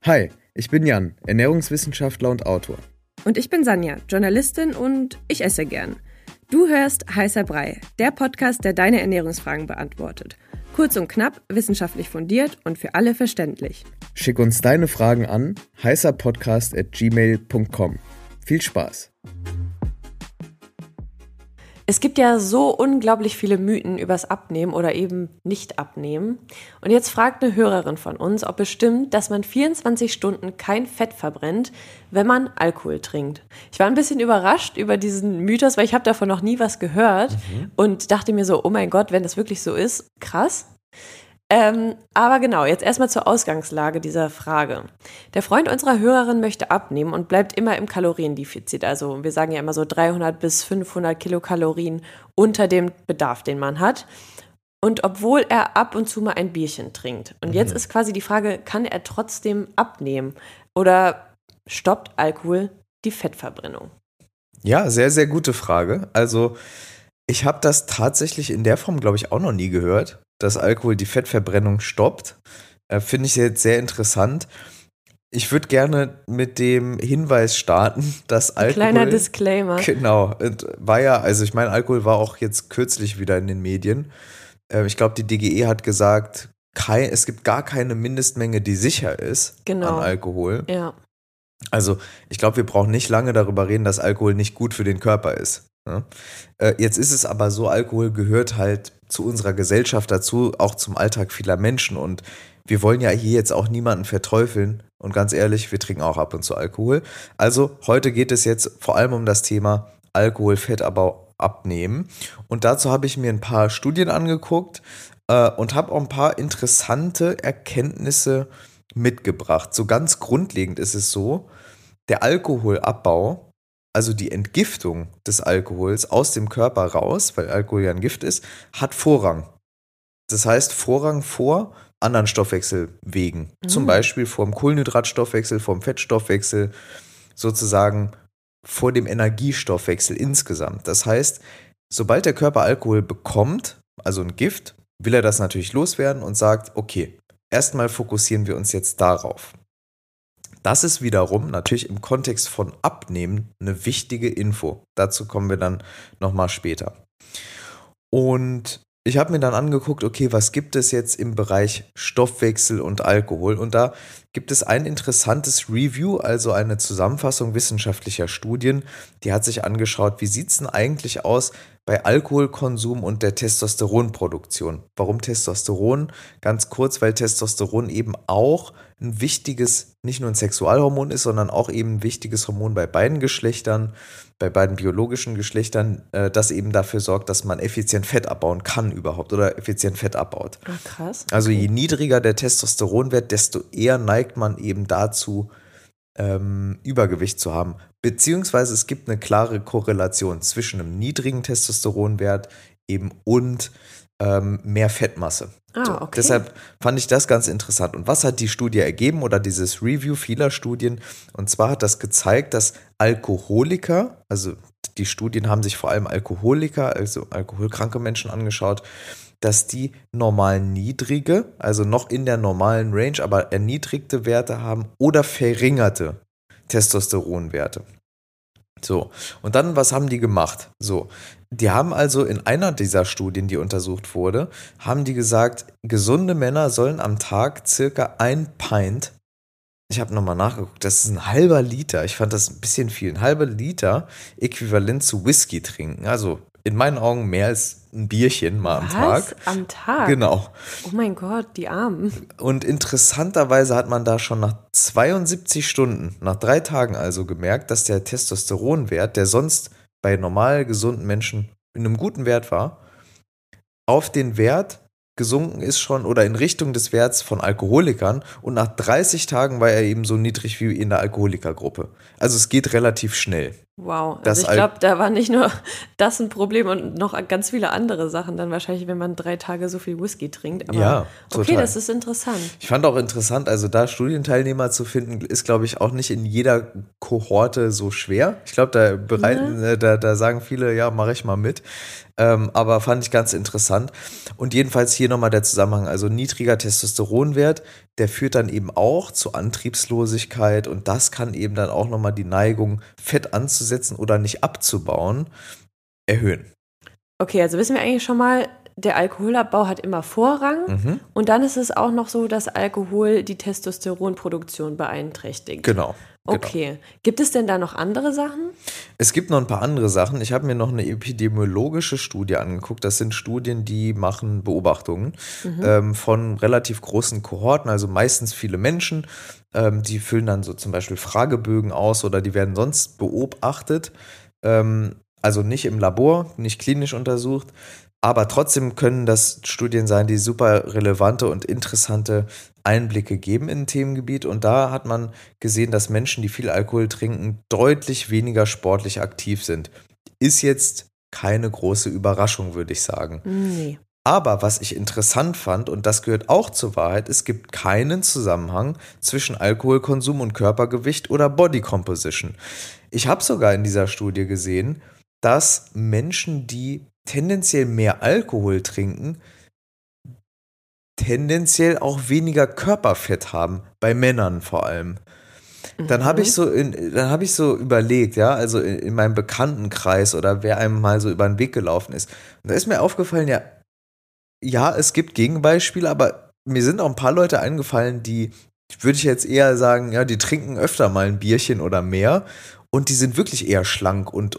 Hi, ich bin Jan, Ernährungswissenschaftler und Autor. Und ich bin Sanja, Journalistin und ich esse gern. Du hörst Heißer Brei, der Podcast, der deine Ernährungsfragen beantwortet. Kurz und knapp, wissenschaftlich fundiert und für alle verständlich. Schick uns deine Fragen an heißerpodcast@gmail.com. Viel Spaß! Es gibt ja so unglaublich viele Mythen übers Abnehmen oder eben Nicht-Abnehmen. Und jetzt fragt eine Hörerin von uns, ob es stimmt, dass man 24 Stunden kein Fett verbrennt, wenn man Alkohol trinkt. Ich war ein bisschen überrascht über diesen Mythos, weil ich habe davon noch nie was gehört und dachte mir so, oh mein Gott, wenn das wirklich so ist, krass. Aber genau, jetzt erstmal zur Ausgangslage dieser Frage. Der Freund unserer Hörerin möchte abnehmen und bleibt immer im Kaloriendefizit. Also wir sagen ja immer so 300 bis 500 Kilokalorien unter dem Bedarf, den man hat. Und obwohl er ab und zu mal ein Bierchen trinkt. Und jetzt ist quasi die Frage, kann er trotzdem abnehmen? Oder stoppt Alkohol die Fettverbrennung? Ja, sehr, sehr gute Frage. Also ich habe das tatsächlich in der Form, glaube ich, auch noch nie gehört, dass Alkohol die Fettverbrennung stoppt. Finde ich jetzt sehr interessant. Ich würde gerne mit dem Hinweis starten, dass Alkohol... Kleiner Disclaimer. Genau, war ja, also ich meine, Alkohol war auch jetzt kürzlich wieder in den Medien. Ich glaube, die DGE hat gesagt, es gibt gar keine Mindestmenge, die sicher ist an Alkohol. Ja. Also ich glaube, wir brauchen nicht lange darüber reden, dass Alkohol nicht gut für den Körper ist. Ja. Jetzt ist es aber so, Alkohol gehört halt zu unserer Gesellschaft dazu, auch zum Alltag vieler Menschen, und wir wollen ja hier jetzt auch niemanden verteufeln, und ganz ehrlich, wir trinken auch ab und zu Alkohol. Also heute geht es jetzt vor allem um das Thema Alkohol, Fettabbau, Abnehmen, und dazu habe ich mir ein paar Studien angeguckt und habe auch ein paar interessante Erkenntnisse mitgebracht. So ganz grundlegend ist es so, der Alkoholabbau, also die Entgiftung des Alkohols aus dem Körper raus, weil Alkohol ja ein Gift ist, hat Vorrang. Das heißt Vorrang vor anderen Stoffwechselwegen. Zum Beispiel vor dem Kohlenhydratstoffwechsel, vor dem Fettstoffwechsel, sozusagen vor dem Energiestoffwechsel insgesamt. Das heißt, sobald der Körper Alkohol bekommt, also ein Gift, will er das natürlich loswerden und sagt, okay, erstmal fokussieren wir uns jetzt darauf. Das ist wiederum natürlich im Kontext von Abnehmen eine wichtige Info. Dazu kommen wir dann nochmal später. Und ich habe mir dann angeguckt, okay, was gibt es jetzt im Bereich Stoffwechsel und Alkohol? Und da gibt es ein interessantes Review, also eine Zusammenfassung wissenschaftlicher Studien. Die hat sich angeschaut, wie sieht es denn eigentlich aus bei Alkoholkonsum und der Testosteronproduktion. Warum Testosteron? Ganz kurz, weil Testosteron eben auch ein wichtiges, nicht nur ein Sexualhormon ist, sondern auch eben ein wichtiges Hormon bei beiden Geschlechtern, bei beiden biologischen Geschlechtern, das eben dafür sorgt, dass man effizient Fett abbauen kann überhaupt oder effizient Fett abbaut. Ah, krass. Okay. Also je niedriger der Testosteronwert, desto eher neigt man eben dazu, Übergewicht zu haben. Beziehungsweise es gibt eine klare Korrelation zwischen einem niedrigen Testosteronwert eben und mehr Fettmasse. Okay. Deshalb fand ich das ganz interessant. Und was hat die Studie ergeben oder dieses Review vieler Studien? Und zwar hat das gezeigt, dass Alkoholiker, also die Studien haben sich vor allem Alkoholiker, also alkoholkranke Menschen angeschaut, dass die normal niedrige, also noch in der normalen Range, aber erniedrigte Werte haben oder verringerte Testosteronwerte. So, und dann, was haben die gemacht? So, die haben also in einer dieser Studien, die untersucht wurde, haben die gesagt, gesunde Männer sollen am Tag circa 1 Pint, ich habe nochmal nachgeguckt, das ist ein halber Liter, ich fand das ein bisschen viel, ein halber Liter äquivalent zu Whisky trinken, also in meinen Augen mehr als ein Bierchen mal am Tag. Was? Am Tag? Genau. Oh mein Gott, die Armen. Und interessanterweise hat man da schon nach 72 Stunden, nach 3 Tagen also gemerkt, dass der Testosteronwert, der sonst bei normal gesunden Menschen in einem guten Wert war, auf den Wert gesunken ist schon oder in Richtung des Werts von Alkoholikern, und nach 30 Tagen war er eben so niedrig wie in der Alkoholikergruppe. Also es geht relativ schnell. Wow, also ich glaube, da war nicht nur das ein Problem und noch ganz viele andere Sachen dann wahrscheinlich, wenn man 3 Tage so viel Whisky trinkt. Aber Ja, total. okay, das ist interessant. Ich fand auch interessant, also da Studienteilnehmer zu finden, ist, glaube ich, auch nicht in jeder Kohorte so schwer. Ich glaube, da sagen viele, ja, mache ich mal mit. Aber fand ich ganz interessant. Und jedenfalls hier nochmal der Zusammenhang. Also niedriger Testosteronwert, der führt dann eben auch zu Antriebslosigkeit und das kann eben dann auch nochmal die Neigung, Fett anzusetzen oder nicht abzubauen, erhöhen. Okay, also wissen wir eigentlich schon mal, der Alkoholabbau hat immer Vorrang und dann ist es auch noch so, dass Alkohol die Testosteronproduktion beeinträchtigt. Genau. Okay. Gibt es denn da noch andere Sachen? Es gibt noch ein paar andere Sachen. Ich habe mir noch eine epidemiologische Studie angeguckt. Das sind Studien, die machen Beobachtungen von relativ großen Kohorten, also meistens viele Menschen. Die füllen dann so zum Beispiel Fragebögen aus oder die werden sonst beobachtet. Also nicht im Labor, nicht klinisch untersucht. Aber trotzdem können das Studien sein, die super relevante und interessante Einblicke geben in ein Themengebiet. Und da hat man gesehen, dass Menschen, die viel Alkohol trinken, deutlich weniger sportlich aktiv sind. Ist jetzt keine große Überraschung, würde ich sagen. Nee. Aber was ich interessant fand, und das gehört auch zur Wahrheit, es gibt keinen Zusammenhang zwischen Alkoholkonsum und Körpergewicht oder Body Composition. Ich habe sogar in dieser Studie gesehen, dass Menschen, die tendenziell mehr Alkohol trinken, tendenziell auch weniger Körperfett haben, bei Männern vor allem. Dann habe ich so überlegt, ja, also in meinem Bekanntenkreis oder wer einem mal so über den Weg gelaufen ist. Und da ist mir aufgefallen, ja, es gibt Gegenbeispiele, aber mir sind auch ein paar Leute eingefallen, die, würde ich jetzt eher sagen, ja, die trinken öfter mal ein Bierchen oder mehr und die sind wirklich eher schlank und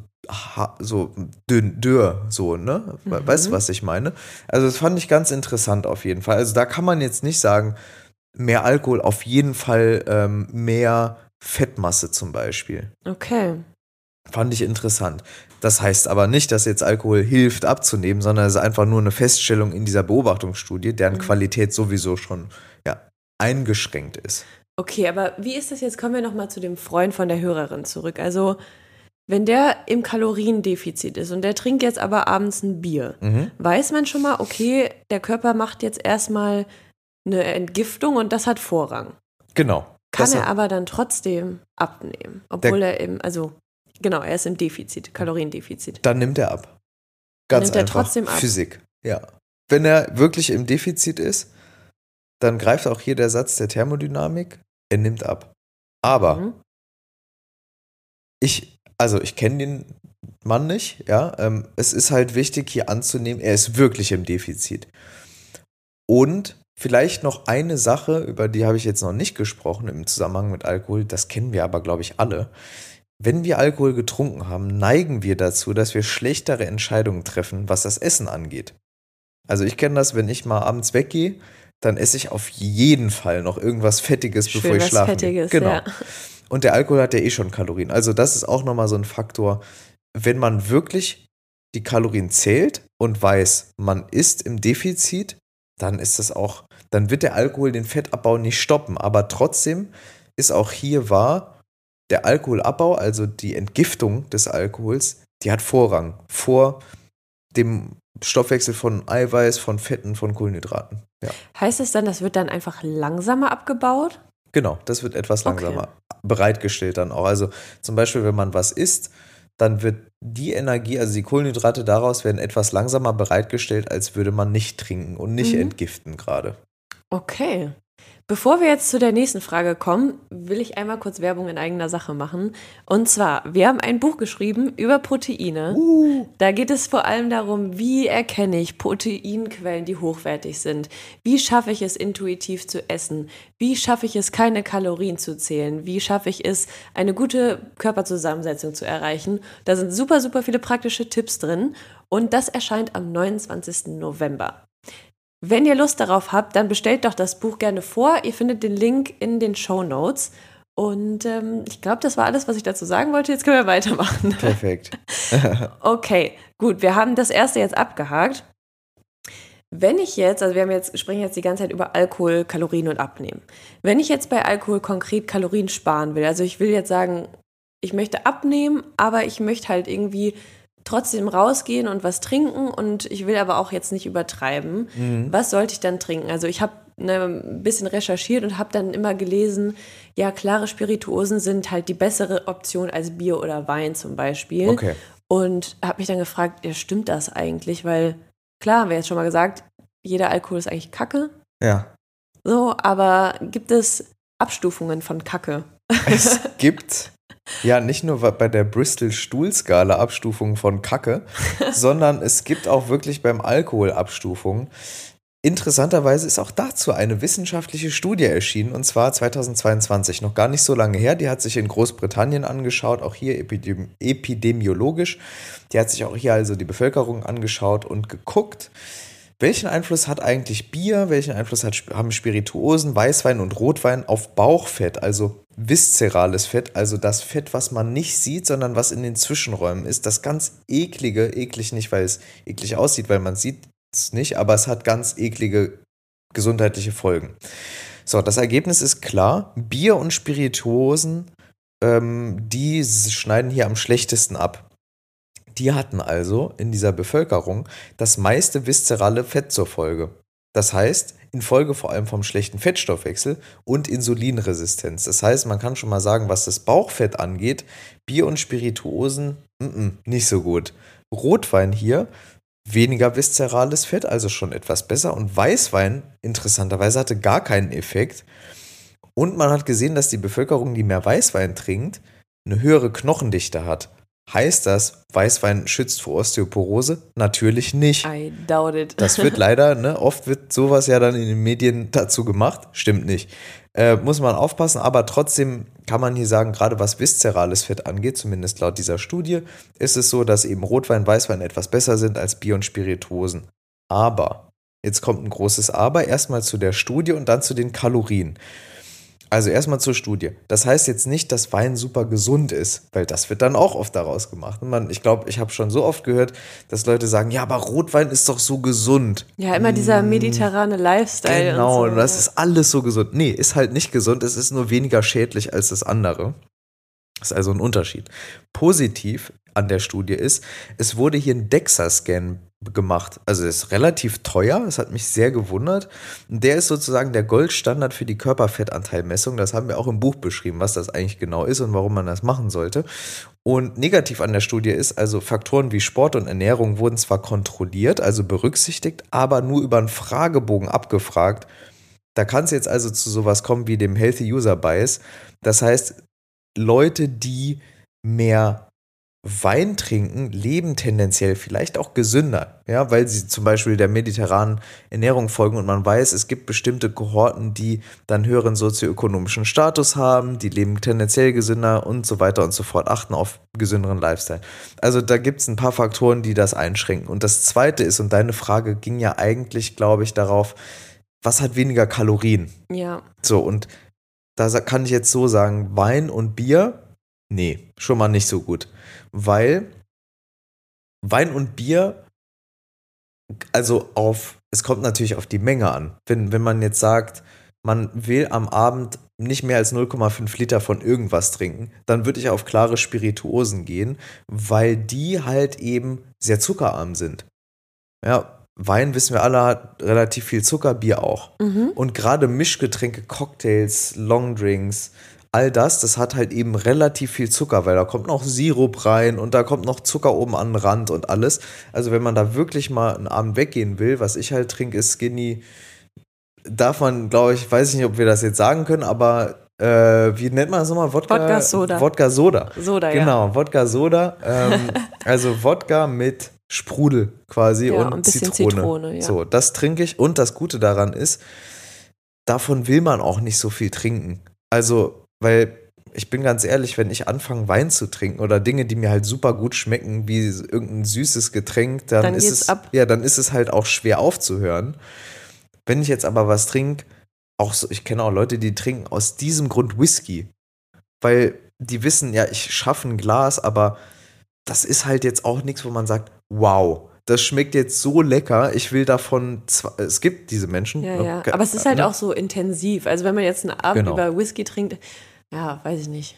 so dürr, so, ne? Weißt du, was ich meine? Also das fand ich ganz interessant auf jeden Fall. Also da kann man jetzt nicht sagen, mehr Alkohol, auf jeden Fall mehr Fettmasse zum Beispiel. Okay. Fand ich interessant. Das heißt aber nicht, dass jetzt Alkohol hilft abzunehmen, sondern es ist einfach nur eine Feststellung in dieser Beobachtungsstudie, deren Qualität sowieso schon eingeschränkt ist. Okay, aber wie ist das jetzt? Kommen wir nochmal zu dem Freund von der Hörerin zurück. Also wenn der im Kaloriendefizit ist und der trinkt jetzt aber abends ein Bier, weiß man schon mal, okay, der Körper macht jetzt erstmal eine Entgiftung und das hat Vorrang. Genau. Kann er aber dann trotzdem abnehmen, obwohl er er ist im Defizit, Kaloriendefizit. Dann nimmt er ab. Ganz nimmt er einfach. trotzdem ab. Physik. Ja. Wenn er wirklich im Defizit ist, dann greift auch hier der Satz der Thermodynamik, er nimmt ab. Aber ich kenne den Mann nicht, ja. Es ist halt wichtig, hier anzunehmen, er ist wirklich im Defizit. Und vielleicht noch eine Sache, über die habe ich jetzt noch nicht gesprochen im Zusammenhang mit Alkohol, das kennen wir aber, glaube ich, alle. Wenn wir Alkohol getrunken haben, neigen wir dazu, dass wir schlechtere Entscheidungen treffen, was das Essen angeht. Also ich kenne das, wenn ich mal abends weggehe, dann esse ich auf jeden Fall noch irgendwas Fettiges, Schön bevor ich schlafen gehe. Genau. Ja. Und der Alkohol hat ja schon Kalorien. Also das ist auch nochmal so ein Faktor. Wenn man wirklich die Kalorien zählt und weiß, man ist im Defizit, dann wird der Alkohol den Fettabbau nicht stoppen. Aber trotzdem ist auch hier wahr, der Alkoholabbau, also die Entgiftung des Alkohols, die hat Vorrang vor dem Stoffwechsel von Eiweiß, von Fetten, von Kohlenhydraten. Ja. Heißt es dann, das wird dann einfach langsamer abgebaut? Genau, das wird etwas langsamer bereitgestellt dann auch. Also zum Beispiel, wenn man was isst, dann wird die Energie, also die Kohlenhydrate daraus werden etwas langsamer bereitgestellt, als würde man nicht trinken und nicht entgiften gerade. Okay. Bevor wir jetzt zu der nächsten Frage kommen, will ich einmal kurz Werbung in eigener Sache machen. Und zwar, wir haben ein Buch geschrieben über Proteine. Da geht es vor allem darum, wie erkenne ich Proteinquellen, die hochwertig sind? Wie schaffe ich es, intuitiv zu essen? Wie schaffe ich es, keine Kalorien zu zählen? Wie schaffe ich es, eine gute Körperzusammensetzung zu erreichen? Da sind super, super viele praktische Tipps drin. Und das erscheint am 29. November. Wenn ihr Lust darauf habt, dann bestellt doch das Buch gerne vor. Ihr findet den Link in den Shownotes. Und ich glaube, das war alles, was ich dazu sagen wollte. Jetzt können wir weitermachen. Perfekt. Okay, gut. Wir haben das erste jetzt abgehakt. Wenn ich jetzt, also sprechen jetzt die ganze Zeit über Alkohol, Kalorien und Abnehmen. Wenn ich jetzt bei Alkohol konkret Kalorien sparen will, also ich will jetzt sagen, ich möchte abnehmen, aber ich möchte halt irgendwie trotzdem rausgehen und was trinken und ich will aber auch jetzt nicht übertreiben. Was sollte ich dann trinken? Also ich habe ein bisschen recherchiert und habe dann immer gelesen, ja, klare Spirituosen sind halt die bessere Option als Bier oder Wein zum Beispiel. Okay. Und habe mich dann gefragt, ja, stimmt das eigentlich? Weil klar, haben wir jetzt schon mal gesagt, jeder Alkohol ist eigentlich Kacke. Ja. So, aber gibt es Abstufungen von Kacke? Es gibt ja nicht nur bei der Bristol-Stuhl-Skala Abstufungen von Kacke, sondern es gibt auch wirklich beim Alkohol Abstufungen. Interessanterweise ist auch dazu eine wissenschaftliche Studie erschienen, und zwar 2022, noch gar nicht so lange her. Die hat sich in Großbritannien angeschaut, auch hier epidemiologisch. Die hat sich auch hier also die Bevölkerung angeschaut und geguckt, welchen Einfluss hat eigentlich Bier, welchen Einfluss haben Spirituosen, Weißwein und Rotwein auf Bauchfett, also viszerales Fett, also das Fett, was man nicht sieht, sondern was in den Zwischenräumen ist. Das ganz eklig nicht, weil es eklig aussieht, weil man sieht es nicht, aber es hat ganz eklige gesundheitliche Folgen. So, das Ergebnis ist klar, Bier und Spirituosen, die schneiden hier am schlechtesten ab. Die hatten also in dieser Bevölkerung das meiste viszerale Fett zur Folge. Das heißt, in Folge vor allem vom schlechten Fettstoffwechsel und Insulinresistenz. Das heißt, man kann schon mal sagen, was das Bauchfett angeht, Bier und Spirituosen, nicht so gut. Rotwein hier, weniger viszerales Fett, also schon etwas besser. Und Weißwein, interessanterweise, hatte gar keinen Effekt. Und man hat gesehen, dass die Bevölkerung, die mehr Weißwein trinkt, eine höhere Knochendichte hat. Heißt das, Weißwein schützt vor Osteoporose? Natürlich nicht. I doubt it. Das wird leider, oft wird sowas ja dann in den Medien dazu gemacht. Stimmt nicht. Muss man aufpassen, aber trotzdem kann man hier sagen, gerade was viszerales Fett angeht, zumindest laut dieser Studie, ist es so, dass eben Rotwein, Weißwein etwas besser sind als Bier und Spirituosen. Aber, jetzt kommt ein großes Aber, erstmal zu der Studie und dann zu den Kalorien. Also erstmal zur Studie. Das heißt jetzt nicht, dass Wein super gesund ist, weil das wird dann auch oft daraus gemacht. Ich glaube, ich habe schon so oft gehört, dass Leute sagen, ja, aber Rotwein ist doch so gesund. Ja, immer dieser mediterrane Lifestyle. Genau, und so. Das ist alles so gesund. Nee, ist halt nicht gesund, es ist nur weniger schädlich als das andere. Das ist also ein Unterschied. Positiv an der Studie ist, es wurde hier ein DEXA-Scan gemacht. Also es ist relativ teuer, das hat mich sehr gewundert. Der ist sozusagen der Goldstandard für die Körperfettanteilmessung. Das haben wir auch im Buch beschrieben, was das eigentlich genau ist und warum man das machen sollte. Und negativ an der Studie ist, also Faktoren wie Sport und Ernährung wurden zwar kontrolliert, also berücksichtigt, aber nur über einen Fragebogen abgefragt. Da kann es jetzt also zu sowas kommen wie dem Healthy User Bias. Das heißt, Leute, die mehr Wein trinken, leben tendenziell vielleicht auch gesünder, ja, weil sie zum Beispiel der mediterranen Ernährung folgen und man weiß, es gibt bestimmte Kohorten, die dann höheren sozioökonomischen Status haben, die leben tendenziell gesünder und so weiter und so fort, achten auf gesünderen Lifestyle. Also da gibt es ein paar Faktoren, die das einschränken. Und das Zweite ist, und deine Frage ging ja eigentlich, glaube ich, darauf, was hat weniger Kalorien? Ja. So, und da kann ich jetzt so sagen, Wein und Bier, nee, schon mal nicht so gut. Weil Wein und Bier, also es kommt natürlich auf die Menge an. Wenn man jetzt sagt, man will am Abend nicht mehr als 0,5 Liter von irgendwas trinken, dann würde ich auf klare Spirituosen gehen, weil die halt eben sehr zuckerarm sind. Ja, Wein, wissen wir alle, hat relativ viel Zucker, Bier auch. Und gerade Mischgetränke, Cocktails, Longdrinks, all das hat halt eben relativ viel Zucker, weil da kommt noch Sirup rein und da kommt noch Zucker oben an den Rand und alles. Also wenn man da wirklich mal einen Abend weggehen will, was ich halt trinke, ist Skinny. Darf man, glaube ich, weiß ich nicht, ob wir das jetzt sagen können, aber wie nennt man das nochmal? Wodka-Soda. Wodka-Soda. Soda, genau, ja. Wodka-Soda. Also Wodka mit Sprudel quasi Ja, und ein bisschen Zitrone. ja. So, das trinke ich und das Gute daran ist, davon will man auch nicht so viel trinken. Also weil ich bin ganz ehrlich, wenn ich anfange Wein zu trinken oder Dinge, die mir halt super gut schmecken, wie irgendein süßes Getränk, dann ist es ab. Ja, dann ist es halt auch schwer aufzuhören. Wenn ich jetzt aber was trinke, auch so, ich kenne auch Leute, die trinken aus diesem Grund Whisky, weil die wissen, ja, ich schaffe ein Glas, aber das ist halt jetzt auch nichts, wo man sagt, wow, das schmeckt jetzt so lecker, ich will davon, es gibt diese Menschen. Ja. Aber es ist halt auch so intensiv. Also wenn man jetzt einen Abend über Whisky trinkt, ja, weiß ich nicht.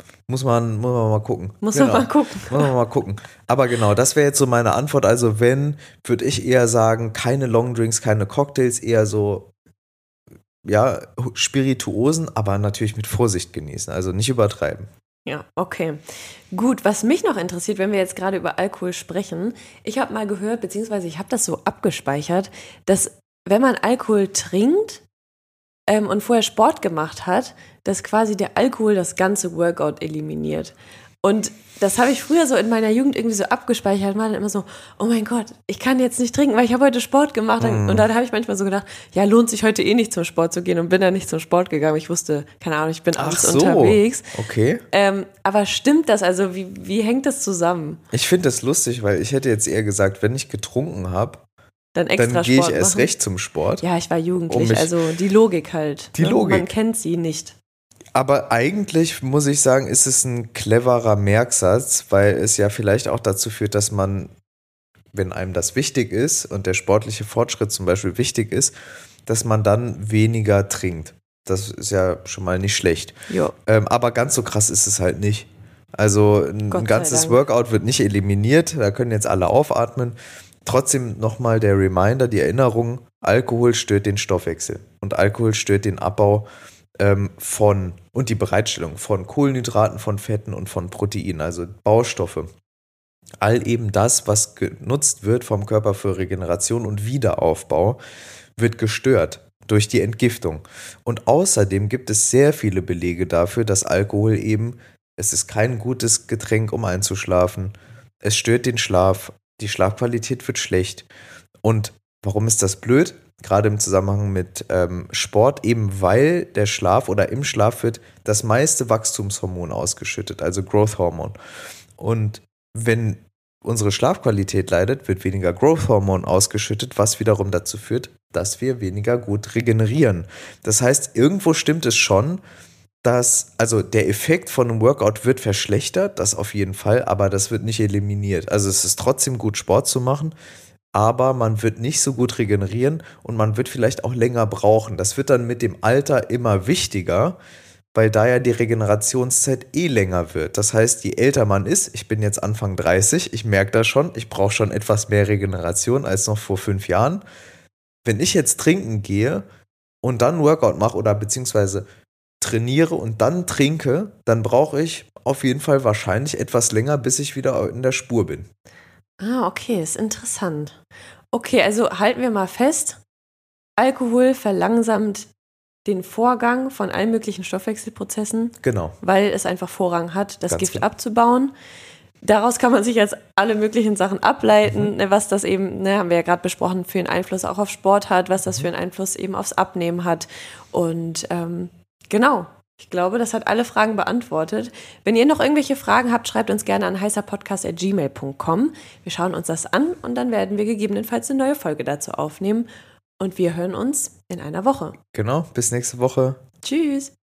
Muss man mal gucken. Muss man mal gucken. Muss man mal gucken. Aber genau, das wäre jetzt so meine Antwort. Also wenn, würde ich eher sagen, keine Longdrinks, keine Cocktails, eher so, ja, Spirituosen, aber natürlich mit Vorsicht genießen. Also nicht übertreiben. Ja, okay. Gut, was mich noch interessiert, wenn wir jetzt gerade über Alkohol sprechen, ich habe mal gehört, beziehungsweise ich habe das so abgespeichert, dass wenn man Alkohol trinkt und vorher Sport gemacht hat, dass quasi der Alkohol das ganze Workout eliminiert. Und das habe ich früher so in meiner Jugend irgendwie so abgespeichert, war dann immer so, oh mein Gott, ich kann jetzt nicht trinken, weil ich habe heute Sport gemacht. Und dann habe ich manchmal so gedacht, ja, lohnt sich heute eh nicht zum Sport zu gehen und bin dann nicht zum Sport gegangen. Ich wusste, keine Ahnung, ich bin abends unterwegs. Okay. Aber stimmt das? Also wie hängt das zusammen? Ich finde das lustig, weil ich hätte jetzt eher gesagt, wenn ich getrunken habe, dann gehe ich erst recht zum Sport. Ja, ich war jugendlich, also die Logik halt. Die Logik. Man kennt sie nicht. Aber eigentlich muss ich sagen, ist es ein cleverer Merksatz, weil es ja vielleicht auch dazu führt, dass man, wenn einem das wichtig ist und der sportliche Fortschritt zum Beispiel wichtig ist, dass man dann weniger trinkt. Das ist ja schon mal nicht schlecht. Aber ganz so krass ist es halt nicht. Also ein ganzes Workout wird nicht eliminiert, da können jetzt alle aufatmen. Trotzdem nochmal der Reminder, die Erinnerung, Alkohol stört den Stoffwechsel und Alkohol stört den Abbau und die Bereitstellung von Kohlenhydraten, von Fetten und von Proteinen, also Baustoffe. All eben das, was genutzt wird vom Körper für Regeneration und Wiederaufbau, wird gestört durch die Entgiftung. Und außerdem gibt es sehr viele Belege dafür, dass Alkohol eben, es ist kein gutes Getränk, um einzuschlafen, es stört den Schlaf, die Schlafqualität wird schlecht. Und warum ist das blöd? Gerade im Zusammenhang mit Sport, eben weil der Schlaf oder im Schlaf wird das meiste Wachstumshormon ausgeschüttet, also Growth-Hormon. Und wenn unsere Schlafqualität leidet, wird weniger Growth-Hormon ausgeschüttet, was wiederum dazu führt, dass wir weniger gut regenerieren. Das heißt, irgendwo stimmt es schon, also der Effekt von einem Workout wird verschlechtert, das auf jeden Fall, aber das wird nicht eliminiert. Also es ist trotzdem gut, Sport zu machen, aber man wird nicht so gut regenerieren und man wird vielleicht auch länger brauchen. Das wird dann mit dem Alter immer wichtiger, weil da ja die Regenerationszeit länger wird. Das heißt, je älter man ist, ich bin jetzt Anfang 30, ich merke das schon, ich brauche schon etwas mehr Regeneration als noch vor 5 Jahren. Wenn ich jetzt trinken gehe und dann Workout mache oder beziehungsweise trainiere und dann trinke, dann brauche ich auf jeden Fall wahrscheinlich etwas länger, bis ich wieder in der Spur bin. Ah, okay, ist interessant. Okay, also halten wir mal fest, Alkohol verlangsamt den Vorgang von allen möglichen Stoffwechselprozessen, genau, weil es einfach Vorrang hat, das Ganz Gift genau. abzubauen. Daraus kann man sich jetzt alle möglichen Sachen ableiten, was das eben, haben wir ja gerade besprochen, für einen Einfluss auch auf Sport hat, was das für einen Einfluss eben aufs Abnehmen hat. Und genau, ich glaube, das hat alle Fragen beantwortet. Wenn ihr noch irgendwelche Fragen habt, schreibt uns gerne an heißerpodcast@gmail.com. Wir schauen uns das an und dann werden wir gegebenenfalls eine neue Folge dazu aufnehmen. Und wir hören uns in einer Woche. Genau, bis nächste Woche. Tschüss.